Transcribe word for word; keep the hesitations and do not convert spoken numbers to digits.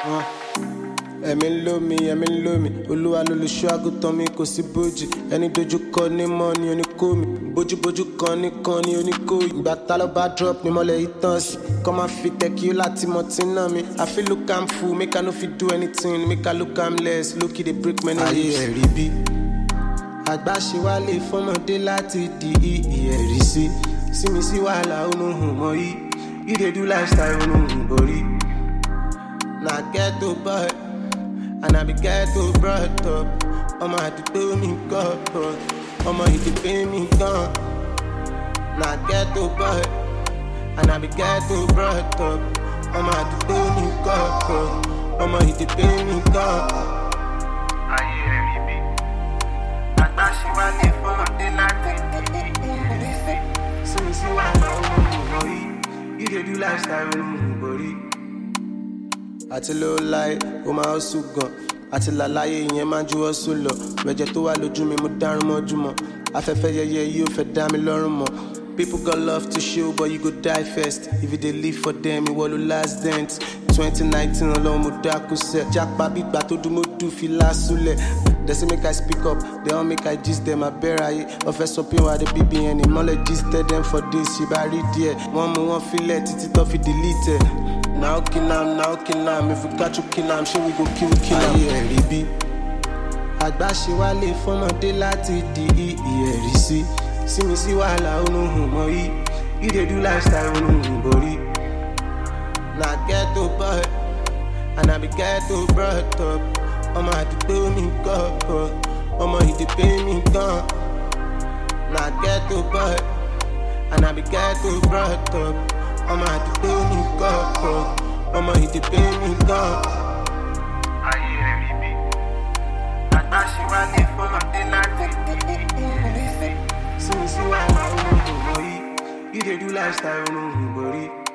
ẹ̀mí ń lò mí ẹ̀mí ń lò mí olúwa lolùṣọ́ àgùntàn mi kò sí bójì ẹni dojúkọ ní mọ́ ni oníkó mi bójúbójú kan nìkan ni oníkó ìgbà tá ló bá drop ni mọ́lẹ̀ yìí tán sí kọ́ máa fi tẹ̀kí ó láti mọ̀ tí náà mi I feel look am full make I no fit do anything make I look am less lókì dey break many lips. ayé ẹ̀rí bí àgbà ṣe wá lè fọmọdé láti di ìyẹ̀rí sí sí mi sí wàhálà onúhùn mọ́ yìí you dey do lifestyle onúhùn borí na ghetto boy. And I be ghetto brought up. I'ma have to do me God, I'ma hit the pay me gun. Nah ghetto boy. And I be ghetto brought up. I'ma have to do me God, I'ma hit the pay me gun. I hear it be. I thought she wanted for my delight. See me see why I'm you dey do lifestyle body. Àti ló láì ó máa ń sùn gan àti làláyé ìyẹn máa ń juwọ́ sùn lọ mẹ̀jẹ̀ tó wà lójú mi mo dárún mọ́júmọ́ afẹ́fẹ́ yẹyẹ yìí ò fẹ́ dá mi lọ́rùn mọ́ people got love to show but you go die first if you dey live for them ìwọ ló last dent twenty nineteen ọlọ́run mo dákú sẹ́ jápa gbígbà tó dún mo dùn fi lásùlẹ̀ they say make I speak up they wan make I gist them abẹ́rẹ́ ayé ọ̀fẹ́ sọ pé wà á dé bíbí yẹn ni mọ́lẹ̀ gisted them for this ṣì bá rí díẹ̀ wọ́n mú wọn filẹ̀ títí tó fi delete ẹ̀. Now kill am, now kill am. If we catch you kill am, sure we go kill kill am. Ayé ẹ̀rí bí àgbà ṣe wá lè fọmọdé láti di ìyẹ̀rí sí sí mi sí wàhálà onúhùn mọ́ yìí you dey do lifestyle onúhùn borí. Na ghetto boy and I be ghetto brought up. Ọmọ àdúgbò mi kọ́ ọmọ ìdìbò mi gan. Na ghetto boy and I be ghetto brought up. I'ma have to do me God, I'ma hit the pay me God. I hear it be. I thought she wanted for my delight. See me see why I'm you dey do lifestyle, body.